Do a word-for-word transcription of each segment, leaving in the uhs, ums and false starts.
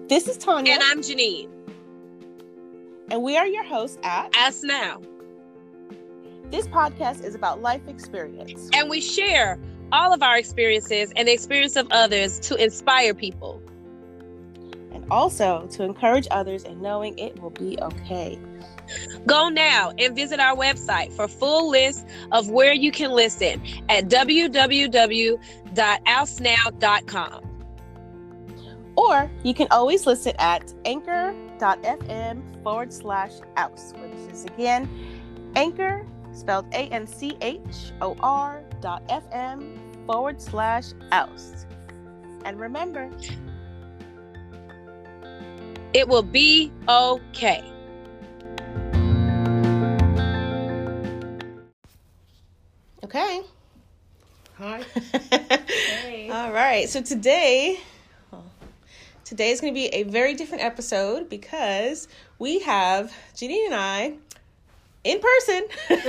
This is Tanya. And I'm Janine. And we are your hosts at Ask Now. This podcast is about life experience. And we share all of our experiences and the experience of others to inspire people. And also to encourage others in knowing it will be okay. Go now and visit our website for full list of where you can listen at w w w dot ouse now dot com. Or you can always listen at anchor.fm forward slash ouse, which is again anchor, spelled A N C H O R dot F-M forward slash ouse. And remember, it will be okay. Okay. Hi. Hey. All right. So today, today is going to be a very different episode because we have Janine and I in person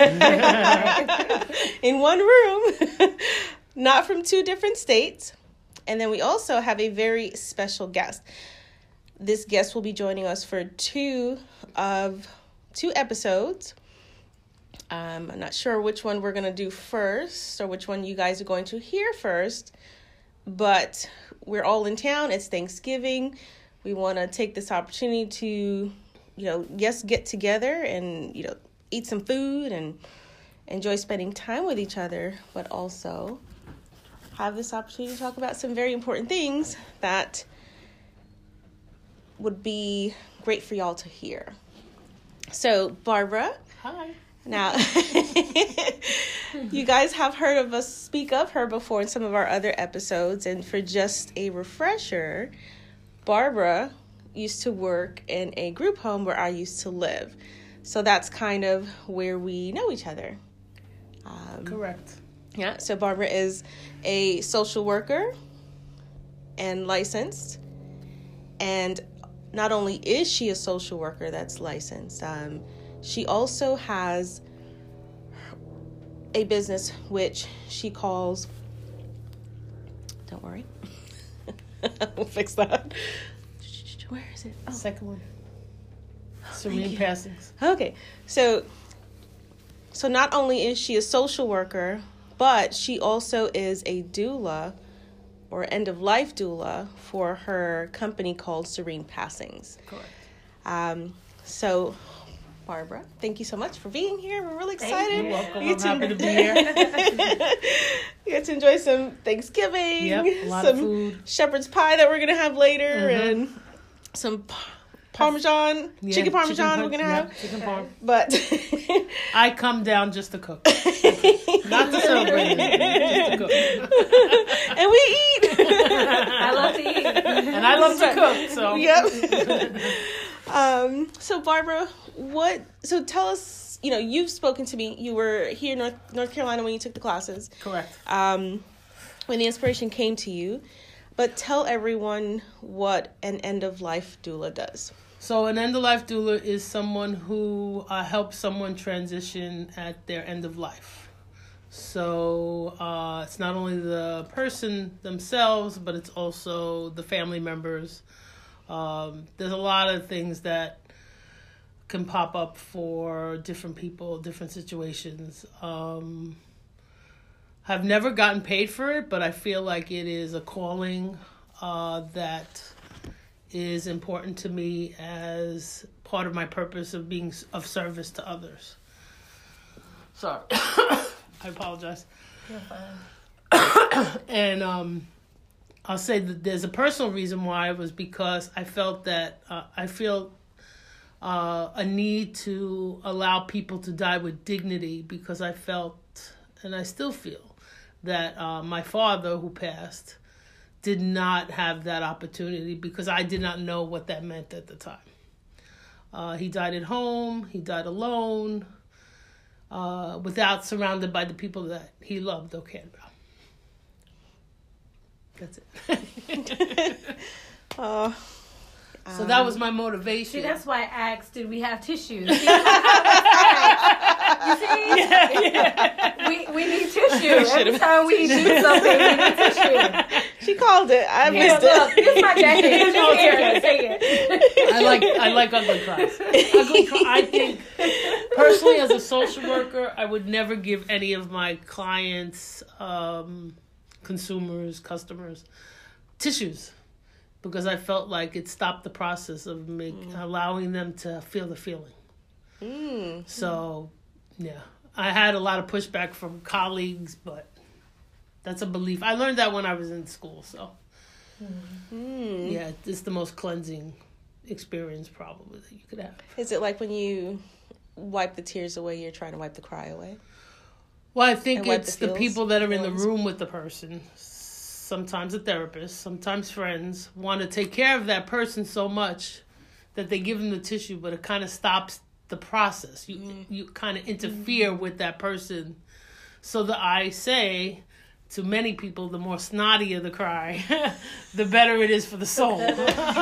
in one room, not from two different states. And then we also have a very special guest. This guest will be joining us for two of two episodes. Um, I'm not sure which one we're going to do first or which one you guys are going to hear first, but we're all in town. It's Thanksgiving. We want to take this opportunity to, you know, yes, get together and, you know, eat some food and enjoy spending time with each other, but also have this opportunity to talk about some very important things that would be great for y'all to hear. So, Barbara. Hi. Now, you guys have heard of us speak of her before in some of our other episodes. And for just a refresher, Barbara used to work in a group home where I used to live. So that's kind of where we know each other. Um, Correct. Yeah, so Barbara is a social worker and licensed. And not only is she a social worker that's licensed, um, she also has a business which she calls, don't worry, we'll fix that. Where is it? Oh. Second one. Serene Passings. Okay, so so not only is she a social worker, but she also is a doula or end-of-life doula for her company called Serene Passings. Correct. Um, so... Barbara, thank you so much for being here. We're really excited. You're welcome. You I'm to, happy to be here. You get to enjoy some Thanksgiving, yep, a lot some of food, shepherd's pie that we're going to have later, mm-hmm. and some pa- Parmesan, yeah, chicken Parmesan chicken, we're going to have. Yeah, chicken parm. But I come down just to cook. Not to celebrate, just to cook. And we eat. I love to eat. And I love to cook, so. Yep. Um, so Barbara, what, so tell us, you know, you've spoken to me, you were here in North, North Carolina when you took the classes. Correct. Um, when the inspiration came to you, but tell everyone what an end-of-life doula does. So an end-of-life doula is someone who uh, helps someone transition at their end of life. So uh, it's not only the person themselves, but it's also the family members. Um, there's a lot of things that can pop up for different people, different situations. Um, I've never gotten paid for it, but I feel like it is a calling uh, that is important to me as part of my purpose of being of service to others. Sorry. I apologize. You're fine. And um I'll say that there's a personal reason why. It was because I felt that uh, I feel uh, a need to allow people to die with dignity, because I felt, and I still feel, that uh, my father, who passed, did not have that opportunity because I did not know what that meant at the time. Uh, he died at home. He died alone, uh, without surrounded by the people that he loved or cared about. That's it. uh, so that was my motivation. See, that's why I asked, did we have tissues? See? You see? Yeah, yeah. We we need tissue. Every time we do something, we need tissue. She called it. I Yeah. missed Look, it. it's my jacket. No, Just it's here, okay. say it. I like I like ugly cries. Ugly cry, I think personally as a social worker, I would never give any of my clients, um, consumers, customers, tissues, because I felt like it stopped the process of make, mm. allowing them to feel the feeling. Mm. So, yeah, I had a lot of pushback from colleagues, but that's a belief. I learned that when I was in school, so Mm. yeah, it's the most cleansing experience probably that you could have. Is it like when you wipe the tears away, you're trying to wipe the cry away? Well, I think And wipe it's the the, feels- people that are in the feelings? room with the person, sometimes a therapist, sometimes friends, want to take care of that person so much that they give them the tissue, but it kind of stops the process. You Mm. you kind of interfere mm. with that person. So that I say to many people, the more snottier the cry, the better it is for the soul. Well,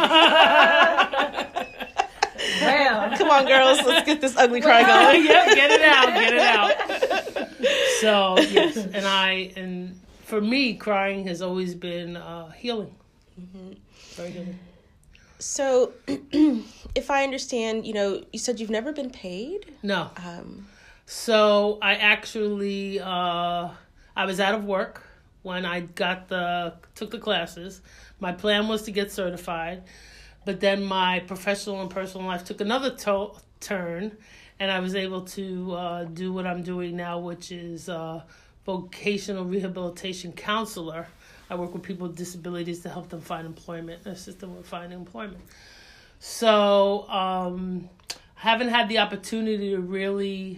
Come on, girls, let's get this ugly cry going. Yep, get it out, get it out. So yes, and I and for me, crying has always been uh, healing. Mm-hmm. Very healing. So, if I understand, you know, you said you've never been paid. No. Um, So I actually uh, I was out of work when I got the took the classes. My plan was to get certified, but then my professional and personal life took another to- turn, and I was able to uh, do what I'm doing now, which is uh, vocational rehabilitation counselor. I work with people with disabilities to help them find employment and assist them with finding employment. So um, I haven't had the opportunity to really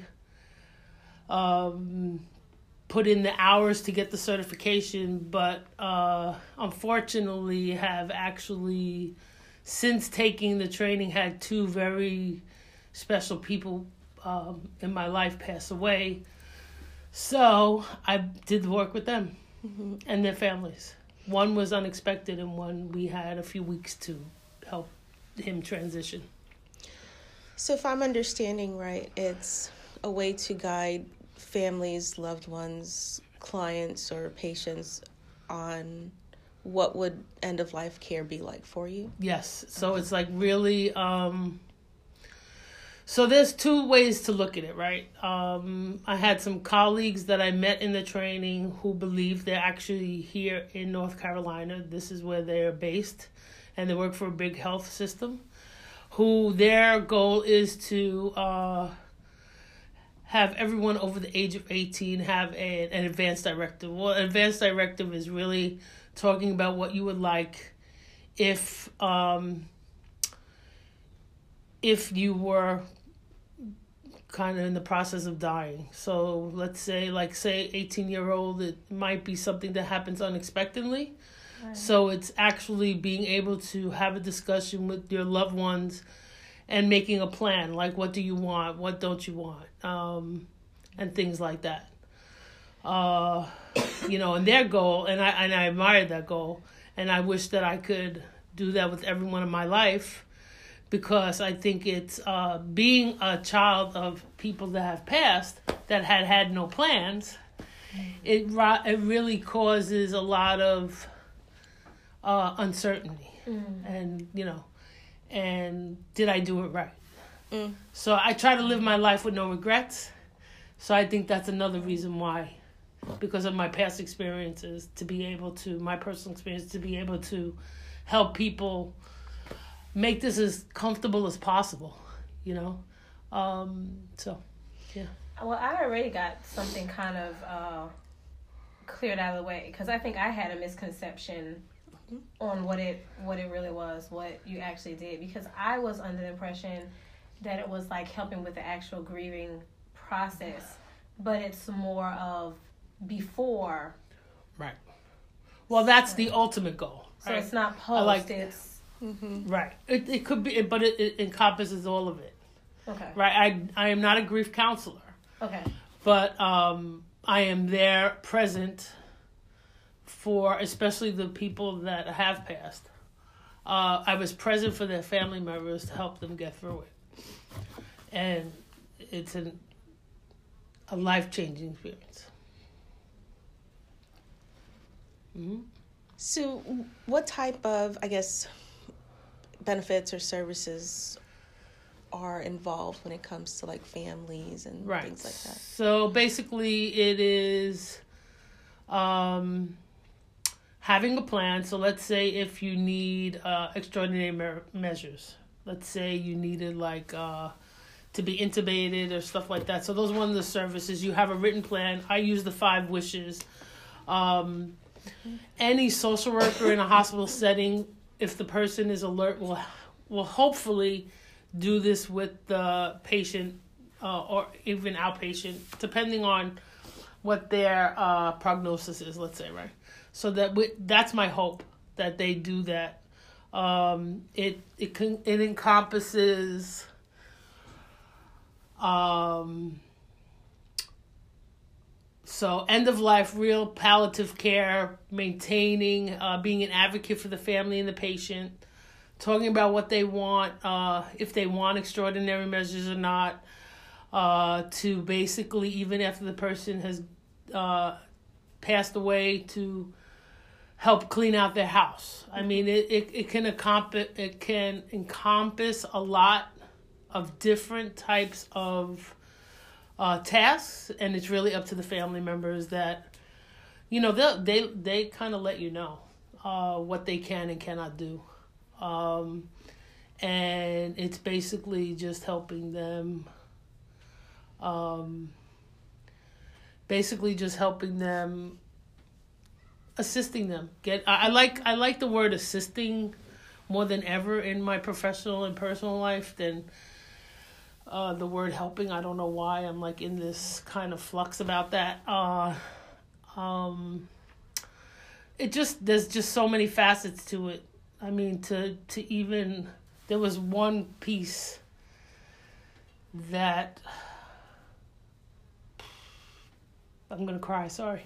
um, put in the hours to get the certification, but uh, unfortunately have actually, since taking the training, had two very special people um, in my life pass away. So I did the work with them mm-hmm. and their families. One was unexpected, and one we had a few weeks to help him transition. So if I'm understanding right, it's a way to guide families, loved ones, clients, or patients on what would end-of-life care be like for you? Yes. So okay. It's like really... Um, so there's two ways to look at it, right? Um, I had some colleagues that I met in the training who believe they're actually here in North Carolina. This is where they're based, and they work for a big health system, who their goal is to... Uh, have everyone over the age of eighteen have a, an advanced directive. Well, an advanced directive is really talking about what you would like if um, if you were kind of in the process of dying. So let's say, like, say, eighteen-year-old, it might be something that happens unexpectedly. Right. So it's actually being able to have a discussion with your loved ones and making a plan, like what do you want, what don't you want, um, and things like that. Uh, you know, and their goal, and I and I admire that goal, and I wish that I could do that with everyone in my life, because I think it's uh, being a child of people that have passed, that had had no plans, it, it really causes a lot of uh, uncertainty, mm. and, you know, and did I do it right? Mm. So I try to live my life with no regrets. So I think that's another reason why, because of my past experiences, to be able to, my personal experience, to be able to help people make this as comfortable as possible, you know? Um, so, yeah. Well, I already got something kind of uh, cleared out of the way, because I think I had a misconception on what it what it really was, what you actually did, because I was under the impression that it was like helping with the actual grieving process, but it's more of before. Right. Well, that's right. The ultimate goal. So right? It's not post, like, it's... Mm-hmm. Right. It it could be, but it, it encompasses all of it. Okay. Right. I I am not a grief counselor. Okay. But um, I am there present for especially the people that have passed. Uh, I was present for their family members to help them get through it. And it's an, a life-changing experience. Mm-hmm. So, what type of, I guess, benefits or services are involved when it comes to like families and right. things like that? So basically it is um, having a plan. So let's say if you need uh, extraordinary me- measures, let's say you needed like uh, to be intubated or stuff like that. So those are one of the services. You have a written plan. I use the five wishes. Um, mm-hmm. Any social worker in a hospital setting, if the person is alert, will will hopefully do this with the patient uh, or even outpatient, depending on what their uh, prognosis is, let's say, right? So that we, that's my hope, that they do that. Um, it it can it encompasses um, so end of life, real palliative care, maintaining, uh, being an advocate for the family and the patient, talking about what they want, uh, if they want extraordinary measures or not, uh, to basically, even after the person has uh, passed away, to help clean out their house. I mean, it, it, it can encompass it can encompass a lot of different types of uh, tasks, and it's really up to the family members that, you know, they they they kind of let you know uh, what they can and cannot do. Um, and it's basically just helping them, um, basically just helping them, assisting them. Get, I, I like, I like the word assisting more than ever in my professional and personal life than, uh, the word helping. I don't know why I'm like in this kind of flux about that. Uh, um, it just, there's just so many facets to it. I mean, to, to even, there was one piece that, I'm going to cry, sorry.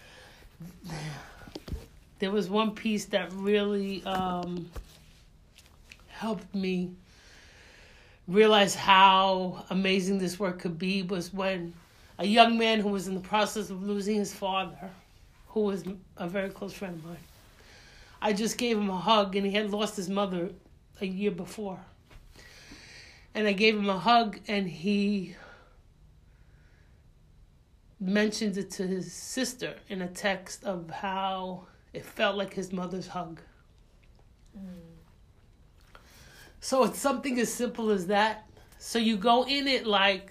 There was one piece that really um, helped me realize how amazing this work could be, was when a young man who was in the process of losing his father, who was a very close friend of mine, I just gave him a hug, and he had lost his mother a year before. And I gave him a hug, and he mentioned it to his sister in a text of how it felt like his mother's hug. Mm. So it's something as simple as that. So you go in it like,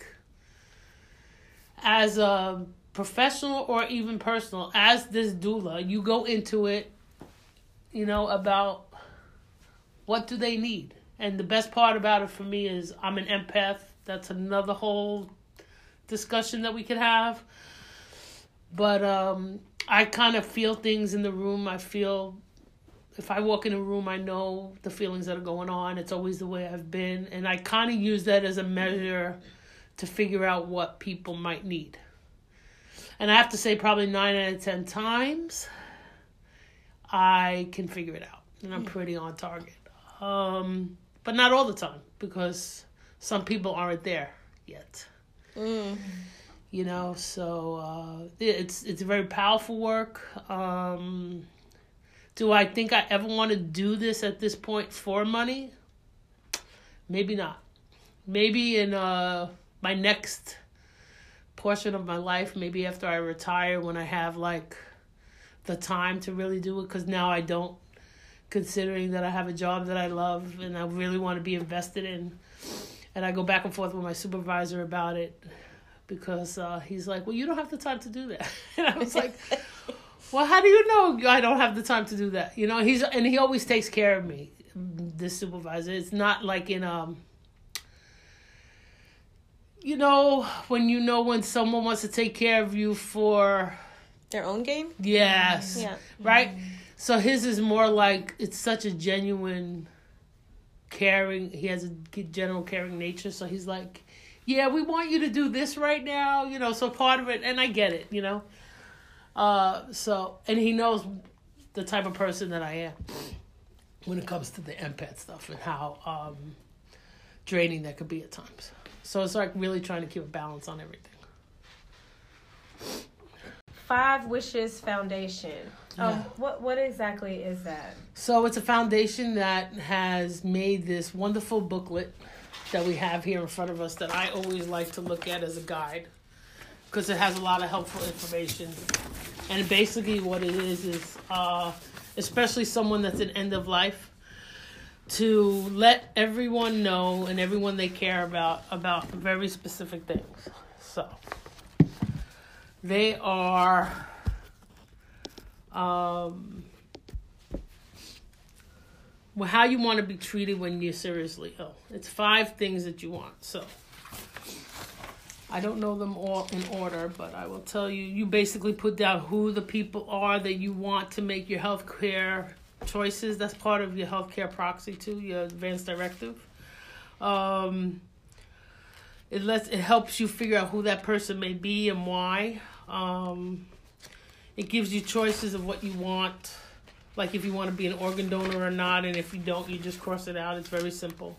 as a professional or even personal, as this doula, you go into it, you know, about what do they need. And the best part about it for me is I'm an empath. That's another whole discussion that we could have. But um, I kind of feel things in the room. I feel, if I walk in a room, I know the feelings that are going on. It's always the way I've been. And I kind of use that as a measure to figure out what people might need. And I have to say probably nine out of ten times, I can figure it out, and I'm pretty on target. Um, but not all the time, because some people aren't there yet. Mm. You know, so uh, it's it's very powerful work. Um, do I think I ever want to do this at this point for money? Maybe not. Maybe in uh, my next portion of my life, maybe after I retire, when I have like the time to really do it, because now I don't, considering that I have a job that I love and I really want to be invested in. And I go back and forth with my supervisor about it, because uh, he's like, well, you don't have the time to do that. And I was like, well, how do you know I don't have the time to do that? You know, he's, and he always takes care of me, this supervisor. It's not like in, um, you know, when you know when someone wants to take care of you for their own gain? Yes. Yeah. Right? Mm-hmm. So his is more like, it's such a genuine caring, he has a general caring nature. So he's like, yeah, we want you to do this right now, you know, so part of it, and I get it, you know. Uh, so, and he knows the type of person that I am when it comes to the empath stuff and how um, draining that could be at times. So it's like really trying to keep a balance on everything. Five Wishes Foundation. Um, Yeah. what what exactly is that? So it's a foundation that has made this wonderful booklet that we have here in front of us that I always like to look at as a guide because it has a lot of helpful information. And basically what it is is, uh, especially someone that's at end of life, to let everyone know and everyone they care about about very specific things. So they are... Um, well, how you want to be treated when you're seriously ill. It's five things that you want. So I don't know them all in order, but I will tell you, you basically put down who the people are that you want to make your healthcare choices. That's part of your healthcare proxy too, your advance directive. Um, it lets, it helps you figure out who that person may be and why. Um, It gives you choices of what you want, like if you want to be an organ donor or not, and if you don't, you just cross it out. It's very simple.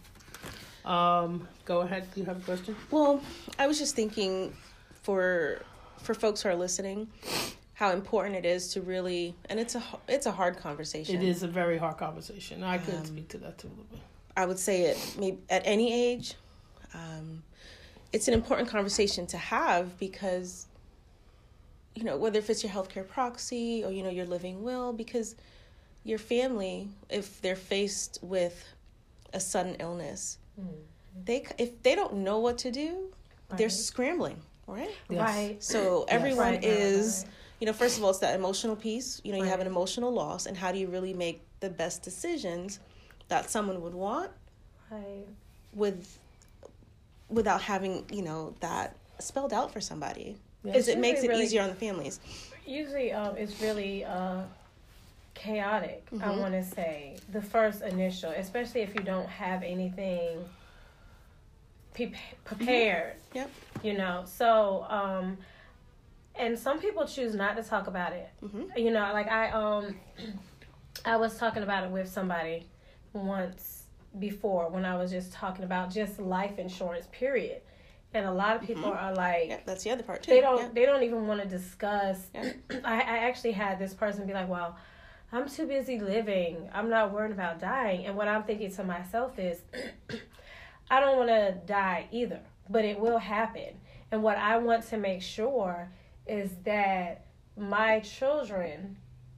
Um, go ahead. Do you have a question? Well, I was just thinking for for folks who are listening, how important it is to really, and it's a it's a hard conversation. It is a very hard conversation. I could Um, speak to that too a little bit. I would say it maybe at any age, um, it's an important conversation to have because, you know, whether if it's your healthcare proxy or, you know, your living will, because your family, if they're faced with a sudden illness, mm-hmm. they if they don't know what to do, right. they're scrambling, right? Yes. Right. So everyone right, is, right, right. you know, first of all, it's that emotional piece. You know, you right. have an emotional loss, and how do you really make the best decisions that someone would want right. with without having, you know, that spelled out for somebody. Yes. Is it makes it really, easier on the families. Usually um, it's really uh, chaotic, mm-hmm. I want to say. The first initial, especially if you don't have anything pre- prepared. Mm-hmm. Yep. You know, so, um, and some people choose not to talk about it. Mm-hmm. You know, like I, um, I was talking about it with somebody once before when I was just talking about just life insurance, period. And a lot of people mm-hmm. are like, yeah, that's the other part too. They don't. Yeah. They don't even want to discuss. Yeah. I, I actually had this person be like, "Well, I'm too busy living. I'm not worried about dying." And what I'm thinking to myself is, I don't want to die either, but it will happen. And what I want to make sure is that my children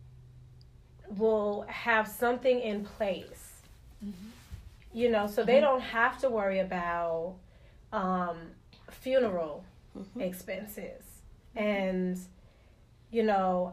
will have something in place. Mm-hmm. You know, so mm-hmm. they don't have to worry about. Um, funeral mm-hmm. expenses and you know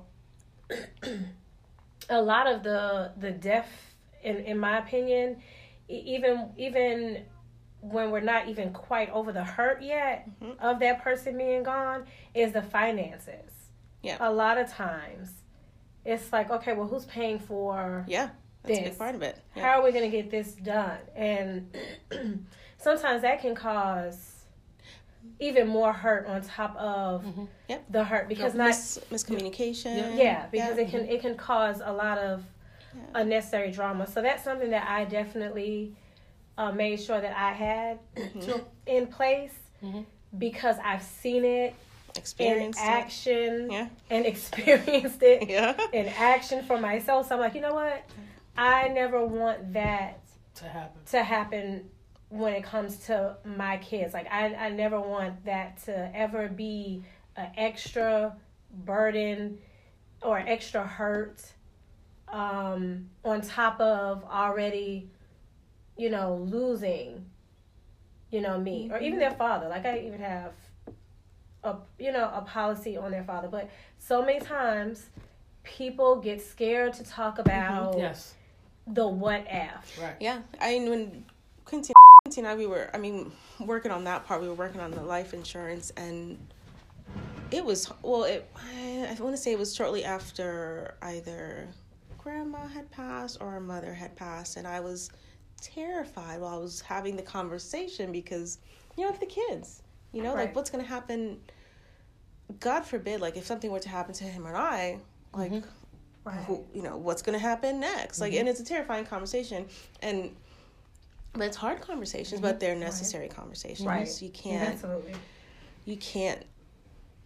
a lot of the the death in in my opinion even even when we're not even quite over the hurt yet mm-hmm. of that person being gone is the finances. Yeah, a lot of times it's like, okay, well, who's paying for yeah that's this? a big part of it. Yeah. How are we going to get this done? And sometimes that can cause even more hurt on top of mm-hmm. yep. the hurt because no, not mis- miscommunication. Yeah, yeah because yeah. it can mm-hmm. it can cause a lot of yeah. unnecessary drama. So that's something that I definitely uh, made sure that I had mm-hmm. to, in place mm-hmm. because I've seen it experienced in action it. Yeah. and experienced it yeah. in action for myself. So I'm like, you know what? I never want that to happen. To happen. When it comes to my kids, like I, I never want that to ever be an extra burden or extra hurt um, on top of already, you know, losing, you know, me or even their father. Like I even have a, you know, a policy on their father, but so many times people get scared to talk about mm-hmm. yes. the what if. Right. Yeah. I mean, when Quincy and I, we were, I mean, working on that part, we were working on the life insurance, and it was, well, it, I, I want to say it was shortly after either grandma had passed or our mother had passed, and I was terrified while I was having the conversation because, you know, of the kids, you know, right. like what's going to happen, God forbid, like if something were to happen to him or I, like, mm-hmm. right. who, you know, what's going to happen next? Like, mm-hmm. and it's a terrifying conversation, and but it's hard conversations, mm-hmm. but they're necessary right. conversations. Right. You can't, Absolutely. you can't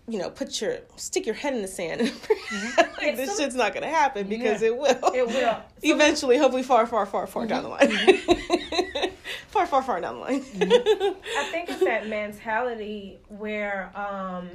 you know, put your, stick your head in the sand. like, Yeah, this some- shit's not going to happen because Yeah. it will. It will. Eventually, hopefully far, far, far, far down the line. far, far, far down the line. I think it's that mentality where um,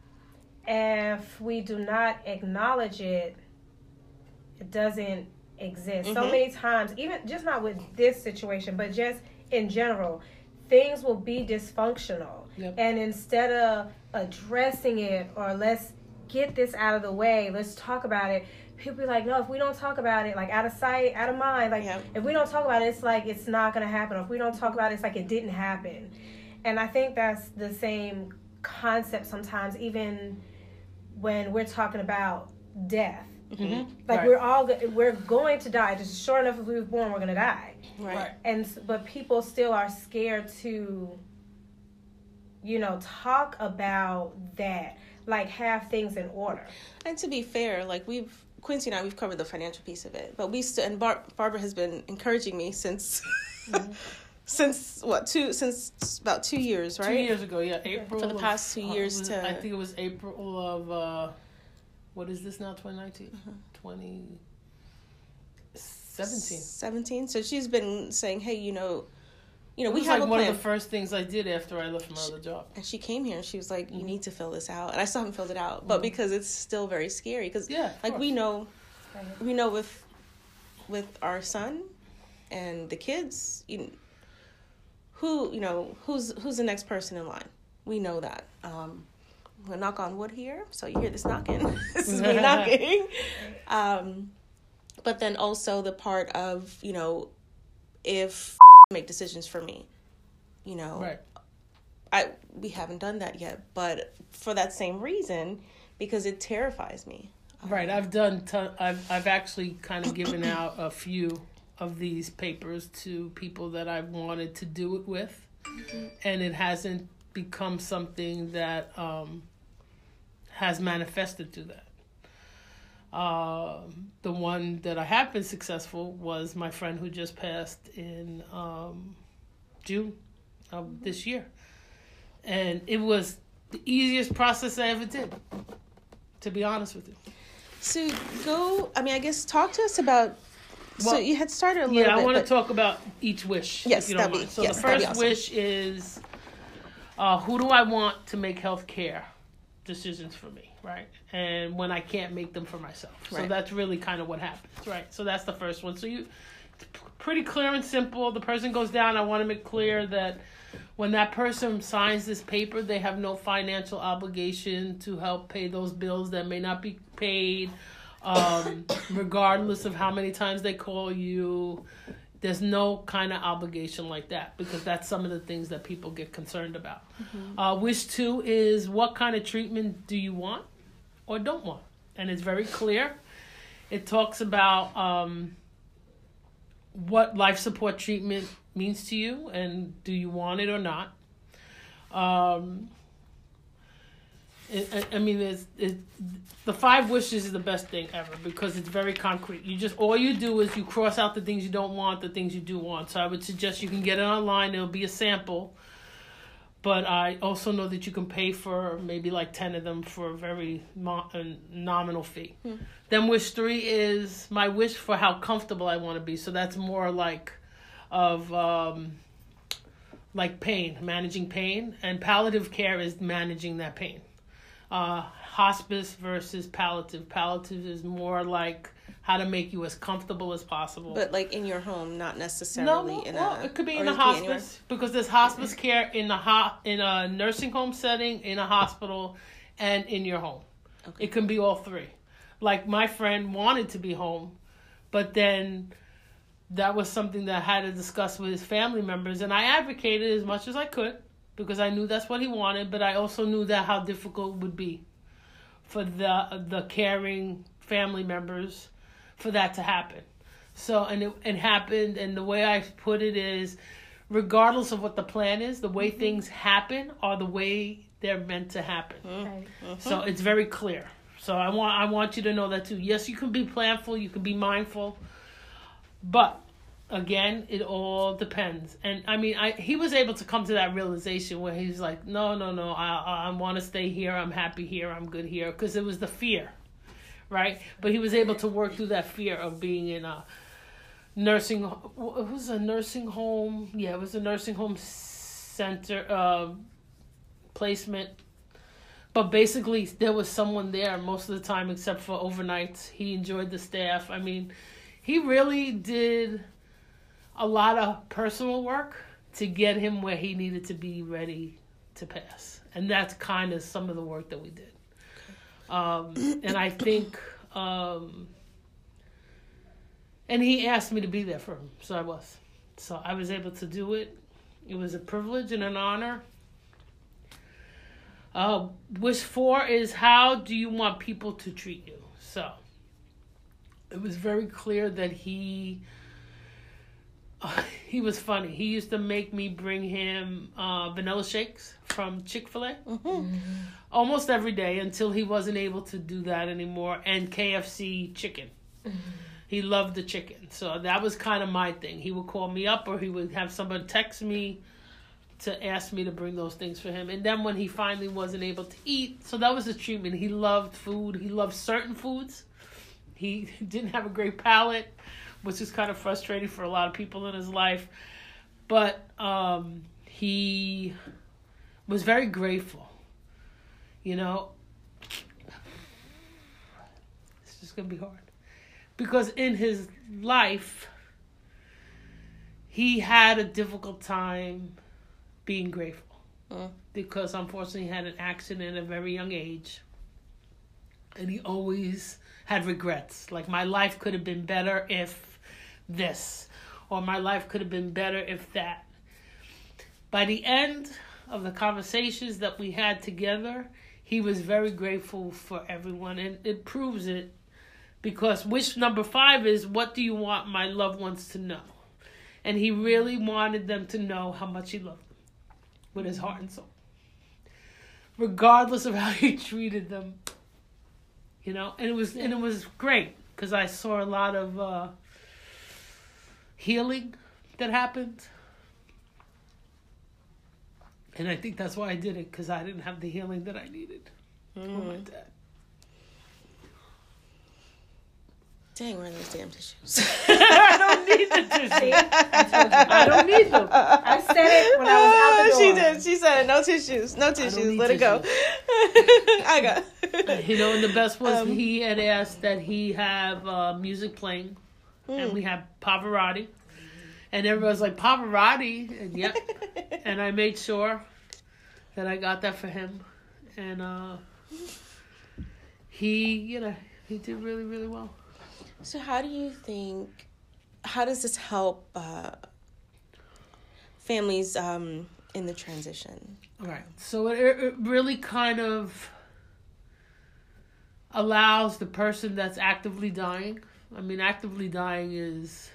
if we do not acknowledge it, it doesn't exist. So Mhm. many times, even just not with this situation, but just in general, things will be dysfunctional. Yep. And instead of addressing it or let's get this out of the way, let's talk about it, people be like, no, if we don't talk about it, like out of sight, out of mind, like Yep. if we don't talk about it, it's like it's not going to happen. Or if we don't talk about it, it's like it didn't happen. And I think that's the same concept sometimes, even when we're talking about death. Mhm. Like Right. we're all go- we're going to die. Just sure enough, if we was born, we're going to die. Right. Right. And s- but people still are scared to, you know, talk about that. Like have things in order. And to be fair, like we've, Quincy and I, we've covered the financial piece of it, but we still, and Bar- Barbara has been encouraging me since, since what, two, since about two years, right? Two years ago, yeah, April. For the of- past two uh, years was- to- I think it was April of, uh, what is this now, twenty nineteen? twenty seventeen. seventeen. So she's been saying, hey, you know, you know, It we was have like a one plan. of the first things I did after I left my other job. And she came here and she was like, Mm-hmm. you need to fill this out. And I still haven't filled it out, but because it's still very scary. Because Yeah, of like we course. know, we know with, with our son and the kids, you know, who, you know, who's, who's the next person in line. We know that. Um, I'm going to knock on wood here. So you hear this knocking. This is me knocking. Um, but then also the part of, you know, if make decisions for me, you know, Right. I we haven't done that yet, but for that same reason, because it terrifies me. Right, I've done. Ton, I've I've actually kind of given out a few of these papers to people that I wanted to do it with, and it hasn't become something that um, has manifested to that. Uh, the one that I have been successful was my friend who just passed in um, June of this year, and it was the easiest process I ever did. To be honest with you. So go. I mean, I guess talk to us about. so Well, you had started a little Yeah, bit. I want to but- talk about each wish. Yes, if you don't that'd be- mind. So yes, the that'd be first awesome. wish is, uh, who do I want to make healthcare decisions for me, right? And when I can't make them for myself. So Right. that's really kind of what happens, right? So that's the first one. So you, it's p- pretty clear and simple. The person goes down. I want to make clear that when that person signs this paper, they have no financial obligation to help pay those bills that may not be paid, um, regardless of how many times they call you. There's no kind of obligation like that, because that's some of the things that people get concerned about. Mm-hmm. Uh, wish two is, what kind of treatment do you want or don't want? And it's very clear. It talks about um, what life support treatment means to you, and do you want it or not. Um, it, I, I mean, it's, it, the five wishes is the best thing ever, because it's very concrete. You just, all you do is you cross out the things you don't want, the things you do want. So I would suggest you can get it online. It'll be a sample. But I also know that you can pay for maybe like ten of them for a very mo- a nominal fee. Hmm. Then wish three is my wish for how comfortable I want to be. So that's more like of um, like pain, managing pain. And palliative care is managing that pain. Uh, hospice versus palliative. Palliative is more like how to make you as comfortable as possible. But like in your home, not necessarily No, in well, a. it could be or in a it could be anywhere. hospice, because there's hospice care in the ho- in a nursing home setting, in a hospital, and in your home. Okay. It can be all three. Like my friend wanted to be home, but then that was something that I had to discuss with his family members, and I advocated as much as I could, because I knew that's what he wanted, but I also knew that how difficult it would be for the the caring family members for that to happen. So, and it, it happened, and the way I put it is, regardless of what the plan is, the way mm-hmm. things happen are the way they're meant to happen. Mm-hmm. So it's very clear. So I want I want you to know that too. Yes, you can be planful, you can be mindful, but again, it all depends. And I mean, I he was able to come to that realization where he's like, no, no, no, I I want to stay here. I'm happy here. I'm good here. Because it was the fear, right? But he was able to work through that fear of being in a nursing. It was a nursing home. Yeah, it was a nursing home center uh, placement. But basically, there was someone there most of the time, except for overnights. He enjoyed the staff. I mean, he really did a lot of personal work to get him where he needed to be ready to pass. And that's kind of some of the work that we did. Um, and I think, um, and he asked me to be there for him, so I was. So I was able to do it. It was a privilege and an honor. Uh, wish four is, how do you want people to treat you? So it was very clear that he uh, he was funny. He used to make me bring him uh, vanilla shakes from Chick-fil-A mm-hmm. Mm-hmm. almost every day until he wasn't able to do that anymore, and K F C chicken. Mm-hmm. He loved the chicken. So that was kind of my thing. He would call me up, or he would have someone text me to ask me to bring those things for him. And then when he finally wasn't able to eat, so that was the treatment. He loved food. He loved certain foods. He didn't have a great palate, which is kind of frustrating for a lot of people in his life. But um, he was very grateful. You know, it's just going to be hard. Because in his life, he had a difficult time being grateful. Mm. Because unfortunately he had an accident at a very young age. And he always had regrets. Like, my life could have been better if this. Or my life could have been better if that. By the end of the conversations that we had together, he was very grateful for everyone. And it proves it. Because wish number five is, what do you want my loved ones to know? And he really wanted them to know how much he loved them. With his heart and soul. Regardless of how he treated them. You know, and it was and it was great because I saw a lot of uh, healing that happened. And I think that's why I did it, because I didn't have the healing that I needed mm. for my dad. Dang, where are those damn tissues? I don't need the tissues. I don't need them. I said it when I was out the door. She did. She said, no tissues. No tissues. Let tissues. It go. I got. You know, and the best was um, he had asked that he have uh, music playing. Mm. And we had Pavarotti. And everyone was like, Pavarotti? And yep. And I made sure that I got that for him. And uh, he, you know, he did really, really well. So how do you think, how does this help uh, families um, in the transition? All right. So it, it really kind of allows the person that's actively dying. I mean, actively dying is,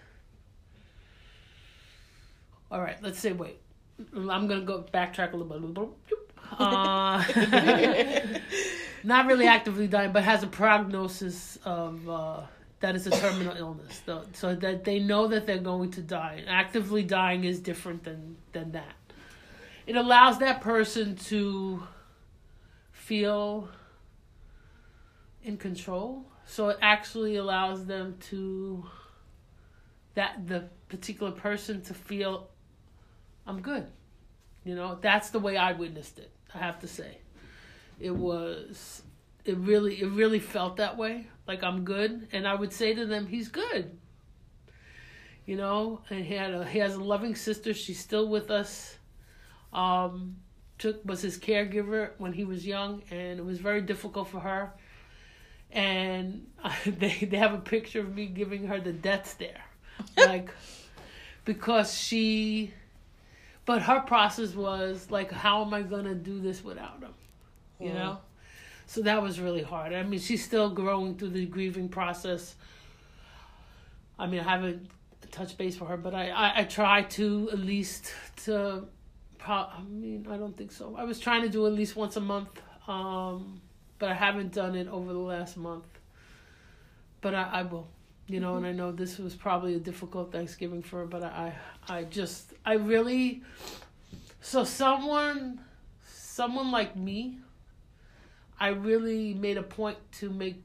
all right, let's say, wait, I'm going to go backtrack a little bit. Uh, not really actively dying, but has a prognosis of... Uh, that is a terminal illness, though, so that they know that they're going to die. Actively dying is different than, than that. It allows that person to feel in control. So it actually allows them to, that the particular person to feel, I'm good. You know, that's the way I witnessed it, I have to say. It was... It really, it really felt that way. Like, I'm good, and I would say to them, "He's good." You know, and he had a he has a loving sister. She's still with us. Um, took was his caregiver when he was young, and it was very difficult for her. And uh, they they have a picture of me giving her the death stare, like, because she. But her process was like, how am I gonna do this without him? You mm. know. So that was really hard. I mean, she's still growing through the grieving process. I mean, I haven't touched base with her, but I, I, I try to at least to, pro- I mean, I don't think so. I was trying to do at least once a month, um, but I haven't done it over the last month. But I, I will. You know, mm-hmm. and I know this was probably a difficult Thanksgiving for her, but I, I just, I really, so someone, someone like me, I really made a point to make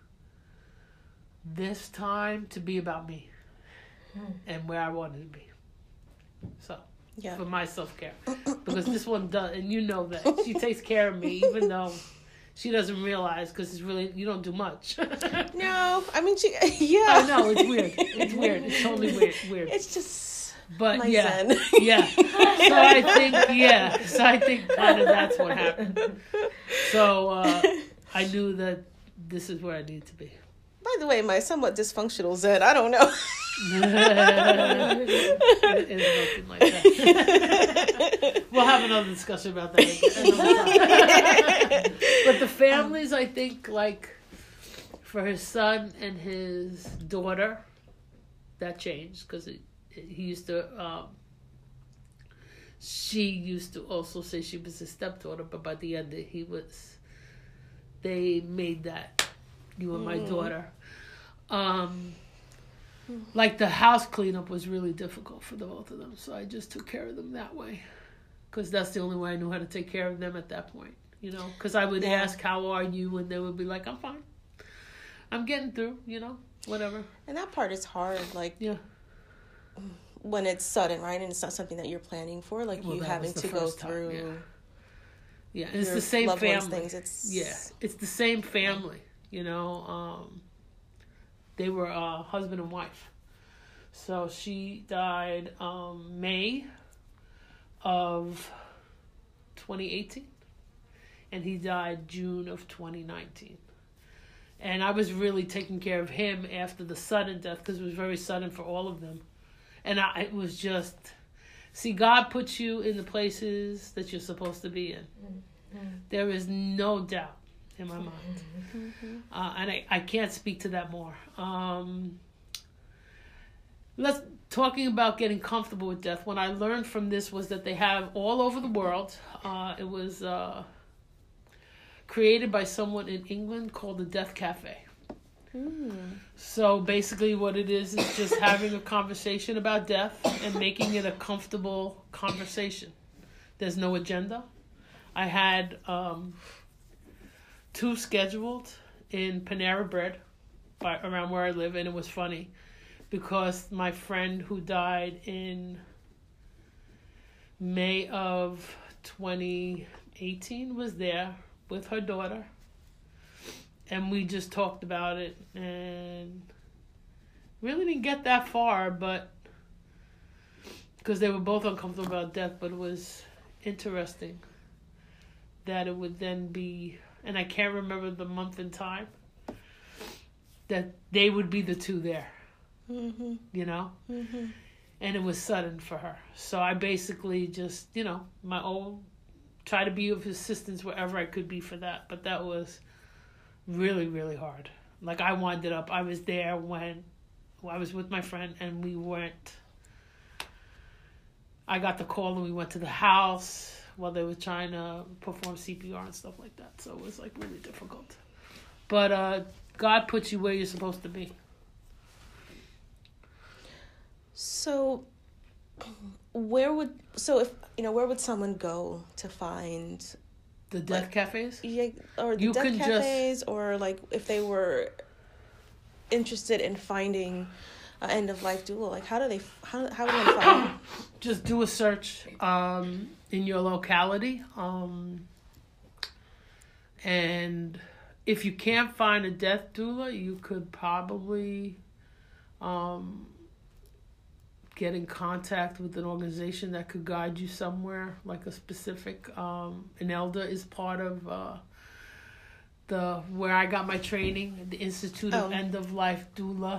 this time to be about me mm. and where I wanted to be. So, yeah. For my self-care. Because this one does, and you know that. She takes care of me, even though she doesn't realize, because it's really, you don't do much. No, I mean, she, yeah. I know, it's weird. It's weird. It's totally weird. weird. It's just but my yeah, zen. Yeah. So I think, yeah. So I think kind of that's what happened. So uh, I knew that this is where I need to be. By the way, my somewhat dysfunctional zen, I don't know. It is nothing like that. We'll have another discussion about that. But the families, I think, like, for his son and his daughter, that changed, because he used to, um, she used to also say she was his stepdaughter, but by the end, he was, they made that, you were my mm. daughter. Um, like the house cleanup was really difficult for the both of them, so I just took care of them that way, because that's the only way I knew how to take care of them at that point, you know, because I would yeah. ask, how are you, and they would be like, I'm fine, I'm getting through, you know, whatever. And that part is hard, like, yeah, when it's sudden, right, and it's not something that you're planning for, like, well, you having to go through time, yeah, yeah. And it's the same family things. It's yeah it's the same family, you know. um They were uh, husband and wife. So she died um, May of twenty eighteen. And he died June of twenty nineteen. And I was really taking care of him after the sudden death, because it was very sudden for all of them. And I, it was just, see, God puts you in the places that you're supposed to be in. Mm-hmm. There is no doubt in my mind. Mm-hmm. Uh, and I, I can't speak to that more. Um, let's talking about getting comfortable with death. What I learned from this was that they have all over the world. Uh, it was uh, created by someone in England called the Death Cafe. Mm. So basically what it is is just having a conversation about death and making it a comfortable conversation. There's no agenda. I had um, two scheduled in Panera Bread by, around where I live, and it was funny because my friend who died in May of twenty eighteen was there with her daughter, and we just talked about it, and really didn't get that far, but because they were both uncomfortable about death, but it was interesting that it would then be, and I can't remember the month and time, that they would be the two there, mm-hmm. you know? Mm-hmm. And it was sudden for her. So I basically just, you know, my own, try to be of assistance wherever I could be for that. But that was really, really hard. Like, I wound it up, I was there when I was with my friend, and we went, I got the call and we went to the house while they were trying to perform C P R and stuff like that. So it was, like, really difficult. But uh, God puts you where you're supposed to be. So, where would, so if, you know, where would someone go to find... The death like, cafes? Yeah, or the you death cafes, just... or, like, if they were interested in finding an end-of-life doula, like, how do they, how, how would they find them? Just do a search um, in your locality. Um, and if you can't find a death doula, you could probably um, get in contact with an organization that could guide you somewhere, like a specific. Um, Inelda is part of uh, the where I got my training, the Institute of oh. End-of-Life Doula.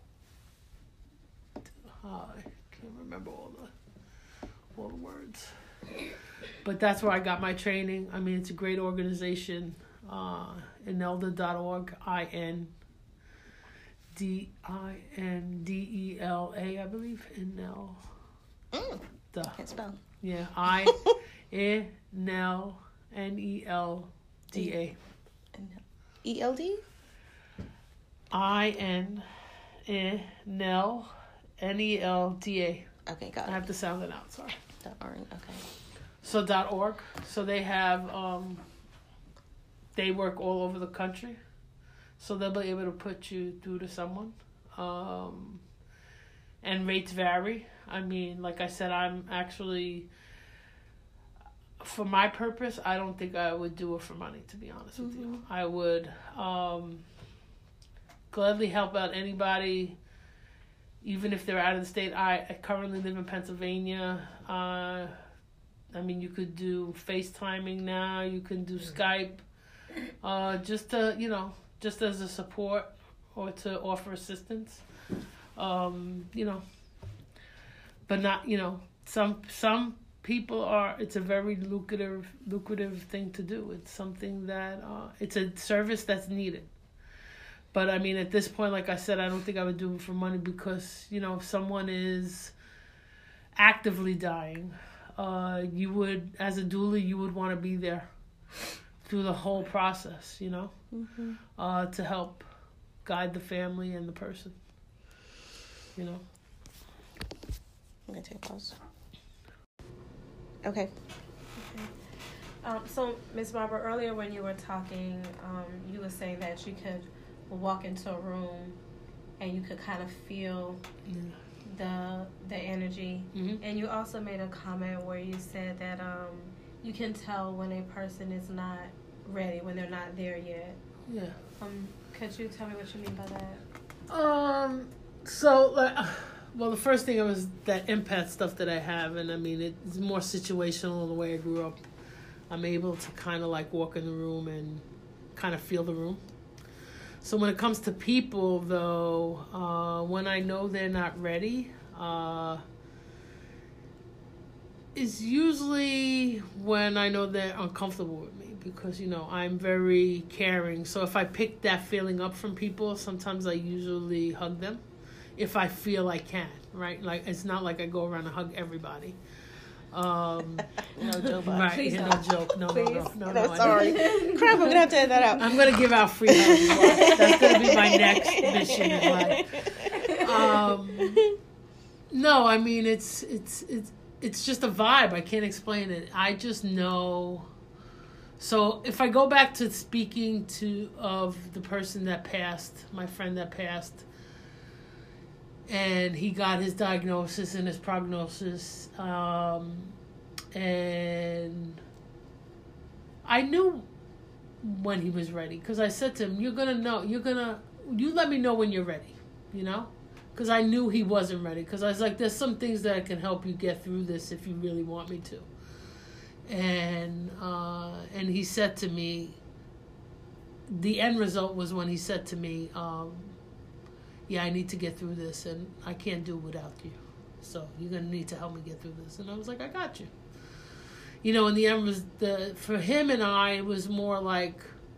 Uh, I can't remember all the all the words, but that's where I got my training. I mean, it's a great organization. Uh, Inelda dot org, I N D I N D E L A, I believe. Inel. Mm. Can't spell. Yeah, I Inel N E L D A. E L D? I N eh, Nel, N E L D A. Okay, got I it. have to sound it out, sorry. Dot org. Okay. So dot org. So they have, um, they work all over the country. So they'll be able to put you through to someone. Um, and rates vary. I mean, like I said, I'm actually, for my purpose, I don't think I would do it for money, to be honest with Mm-hmm. you. I would um, gladly help out anybody, even if they're out of the state. I, I currently live in Pennsylvania. Uh, I mean, you could do FaceTiming now. You can do Skype. Uh, just to, you know, just as a support or to offer assistance. Um, you know, but not, you know, some some people are, it's a very lucrative lucrative thing to do. It's something that, uh, it's a service that's needed. But I mean, at this point, like I said, I don't think I would do it for money because, you know, if someone is actively dying, uh, you would, as a doula, you would want to be there through the whole process, you know, Mm-hmm. uh, to help guide the family and the person, you know. I'm gonna take a pause. Okay. Um, so, Miz Barbara, earlier when you were talking, um, you were saying that you could walk into a room and you could kind of feel Yeah. the the energy. Mm-hmm. And you also made a comment where you said that um, you can tell when a person is not ready, when they're not there yet. Yeah. Um, could you tell me what you mean by that? Um. So, uh, well, the first thing was that empath stuff that I have, and I mean, it's more situational in the way I grew up. I'm able to kind of like walk in the room and kind of feel the room. So when it comes to people, though, uh, when I know they're not ready, uh, is usually when I know they're uncomfortable with me because, you know, I'm very caring. So if I pick that feeling up from people, sometimes I usually hug them if I feel I can, right? Like, it's not like I go around and hug everybody. Um, No joke. right, Please yeah, no don't. joke. No, no, no, Please. no, no. No, I sorry. Crap, I'm gonna have to edit that out. I'm gonna give out free hugs. Well, that's gonna be my next mission in life. Um, no, I mean it's it's it's it's just a vibe. I can't explain it. I just know. So if I go back to speaking to of the person that passed, my friend that passed, and he got his diagnosis and his prognosis, um, and I knew when he was ready because I said to him, "You're gonna know. You're gonna. You let me know when you're ready." You know, because I knew he wasn't ready. Because I was like, "There's some things that can help you get through this if you really want me to." And uh, and he said to me, the end result was when he said to me, um, "Yeah, I need to get through this, and I can't do it without you. So you're gonna need to help me get through this." And I was like, "I got you." You know, in the end was the for him and I, it was more like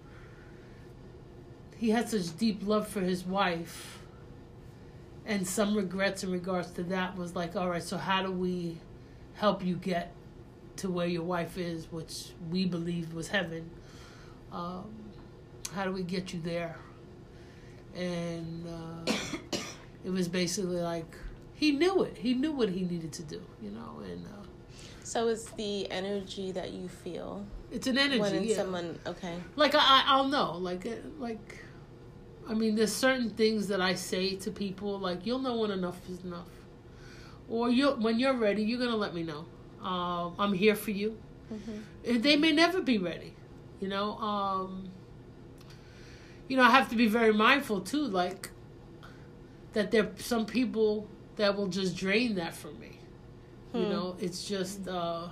he had such deep love for his wife, and some regrets in regards to that was like, all right, so how do we help you get to where your wife is, which we believed was heaven? Um, how do we get you there? And uh, it was basically like he knew it. He knew what he needed to do, you know, and. Uh, So it's the energy that you feel It's an energy, when yeah. someone, okay. Like I, I'll know, like, uh, like, I mean, there's certain things that I say to people, like, you'll know when enough is enough, or you, when you're ready, you're gonna let me know. Um, I'm here for you. Mm-hmm. They may never be ready, you know. Um, you know, I have to be very mindful too, like, that there are some people that will just drain that from me. You know, it's just uh,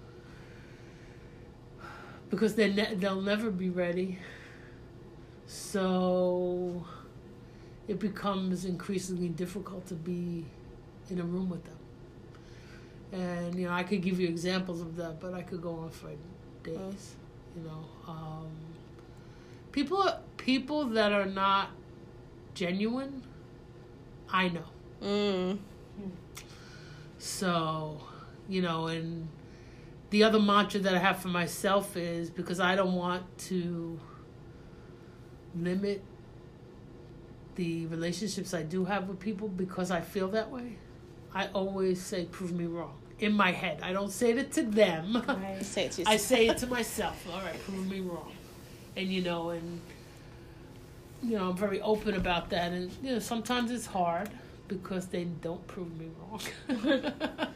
because they ne- they'll never be ready. So it becomes increasingly difficult to be in a room with them. And, you know, I could give you examples of that, but I could go on for days. Mm. You know, um, people people that are not genuine, I know. Mm. So, you know, and the other mantra that I have for myself is, because I don't want to limit the relationships I do have with people, because I feel that way, I always say, prove me wrong. In my head. I don't say it to them. Right. Say it to I say it to myself. All right, prove me wrong. And, you know, and, you know, I'm very open about that. And, you know, sometimes it's hard because they don't prove me wrong.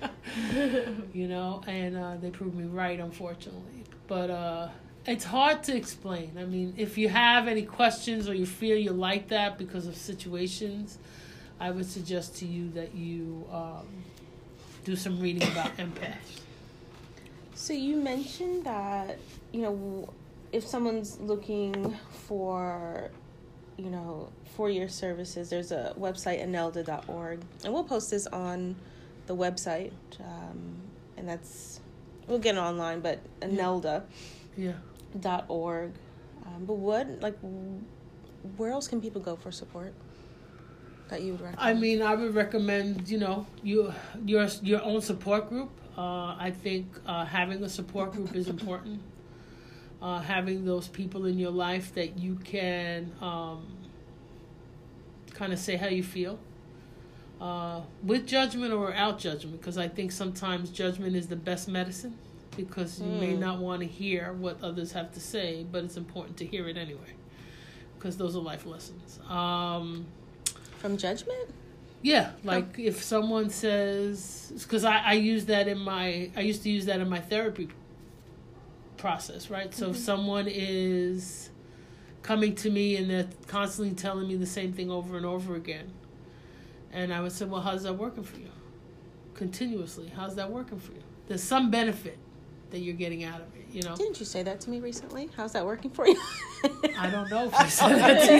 You know, and uh, they prove me right, unfortunately. But uh, it's hard to explain. I mean, if you have any questions or you feel you're like that because of situations, I would suggest to you that you um, do some reading about empaths. So you mentioned that, you know, if someone's looking for, you know, for your services, there's a website, anelda dot org. And we'll post this on the website. Um, and that's, we'll get it online, but anelda dot org. Yeah. Um, but what, like, where else can people go for support that you would recommend? I mean, I would recommend, you know, you, your your own support group. Uh, I think uh, having a support group is important. Uh, having those people in your life that you can um, kind of say how you feel. Uh, with judgment or without judgment, because I think sometimes judgment is the best medicine, because you mm. may not want to hear what others have to say, but it's important to hear it anyway, because those are life lessons. Um, From judgment? Yeah, like oh. if someone says, because I, I use that in my, I used to use that in my therapy process, right? So mm-hmm. if someone is coming to me and they're constantly telling me the same thing over and over again, and I would say, well, how's that working for you? Continuously, how's that working for you? There's some benefit that you're getting out of it, you know? Didn't you say that to me recently? How's that working for you? I don't know if I said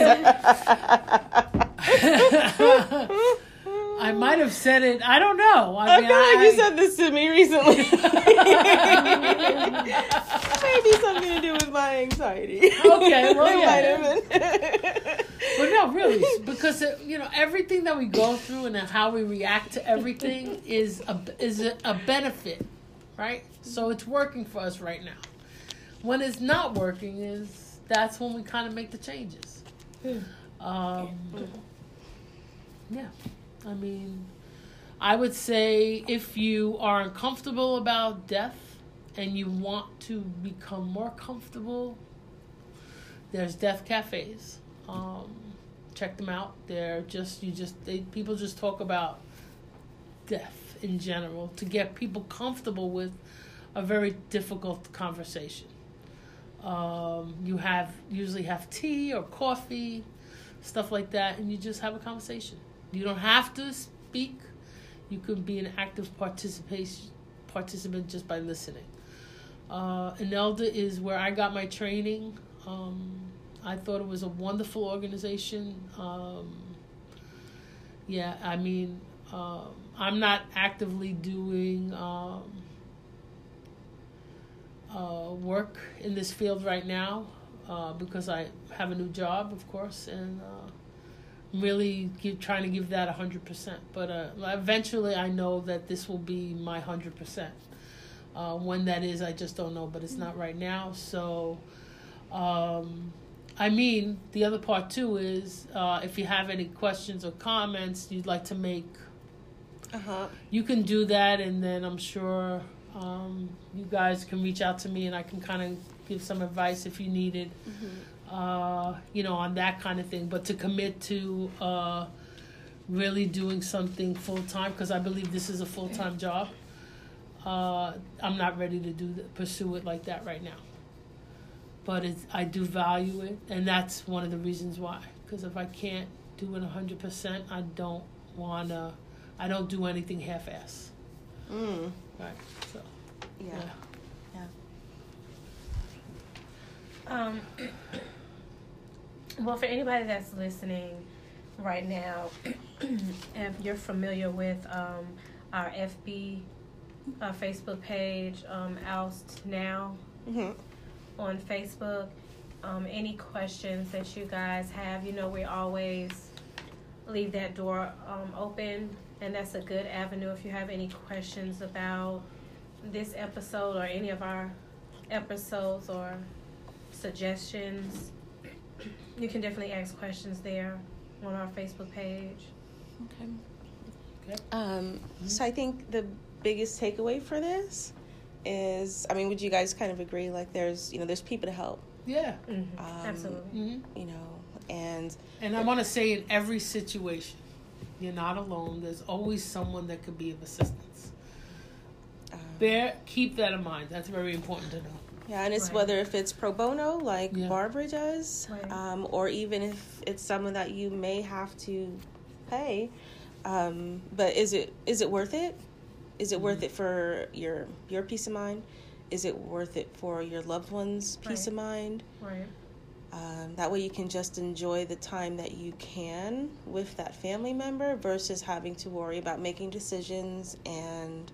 that to you. I might have said it. I don't know. I, I mean, feel I, like you said this to me recently. Maybe something to do with my anxiety. Okay, well, it yeah. might have been. But no, really, because it, you know, everything that we go through and how we react to everything is a is a, a benefit, right? So it's working for us right now. When it's not working, is that's when we kind of make the changes. Um, yeah. I mean, I would say if you are uncomfortable about death and you want to become more comfortable, there's death cafes. Um, check them out. They're just, you just, they, people just talk about death in general to get people comfortable with a very difficult conversation. Um, you have, usually have tea or coffee, stuff like that, and you just have a conversation. You don't have to speak. You can be an active participation participant just by listening. Uh, Anelda is where I got my training. Um, I thought it was a wonderful organization. Um, yeah, I mean, um, I'm not actively doing um, uh, work in this field right now uh, because I have a new job, of course, and uh, really give, trying to give that one hundred percent. But uh, eventually I know that this will be my one hundred percent. Uh, when that is, I just don't know, but it's not right now. So, um, I mean, the other part too is uh, if you have any questions or comments you'd like to make, uh-huh. you can do that, and then I'm sure um, you guys can reach out to me and I can kind of give some advice if you need it. Mm-hmm. Uh, you know, on that kind of thing, but to commit to uh, really doing something full-time, because I believe this is a full-time job, uh, I'm not ready to do the, pursue it like that right now. But it's, I do value it, and that's one of the reasons why, because if I can't do it one hundred percent, I don't want to, I don't do anything half-ass. Mm. Right, so, yeah. Yeah. yeah. Um... Well, for anybody that's listening right now, if you're familiar with um, our F B uh, Facebook page, um, Oust Now, mm-hmm. on Facebook, um, any questions that you guys have, you know, we always leave that door um, open, and that's a good avenue if you have any questions about this episode or any of our episodes or suggestions. You can definitely ask questions there. on our Facebook page. Okay. Okay. Um, so I think the biggest takeaway for this is, I mean, would you guys kind of agree? Like, there's, you know, there's people to help. Yeah. Mm-hmm. Um, Absolutely. Mm-hmm. You know, and And I want to say, in every situation, you're not alone. There's always someone that could be of assistance. um, Bear, keep that in mind. That's very important to know. yeah, and it's Right. whether if it's pro bono, like Yeah. Barbara does, Right. um, or even if it's someone that you may have to pay. Um, but is it is it worth it? Is it worth it for your your peace of mind? Is it worth it for your loved one's peace Right. of mind? Right. Um, that way you can just enjoy the time that you can with that family member versus having to worry about making decisions and,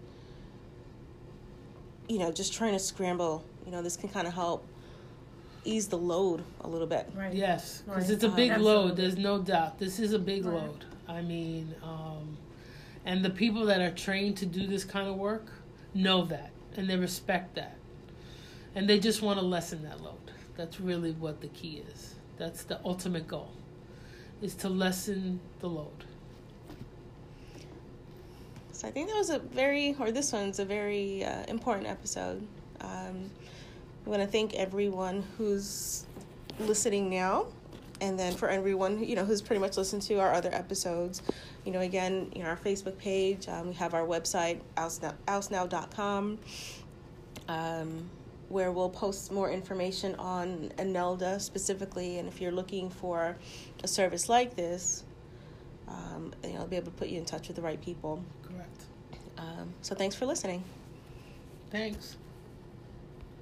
you know, just trying to scramble. You know, this can kind of help ease the load a little bit. Right. Yes, because Right. it's a Uh, big absolutely. load. There's no doubt. This is a big Right. load. I mean, um, and the people that are trained to do this kind of work know that, and they respect that. And they just want to lessen that load. That's really what the key is. That's the ultimate goal, is to lessen the load. So I think that was a very, or this one's a very uh, important episode. Um, I want to thank everyone who's listening now, and then for everyone, you know, who's pretty much listened to our other episodes. You know, again, you know, our Facebook page, um, we have our website, ouse now dot com, um, where we'll post more information on ANELDA specifically, and if you're looking for a service like this, um, you know, I'll be able to put you in touch with the right people. Correct. Um, so thanks for listening. Thanks.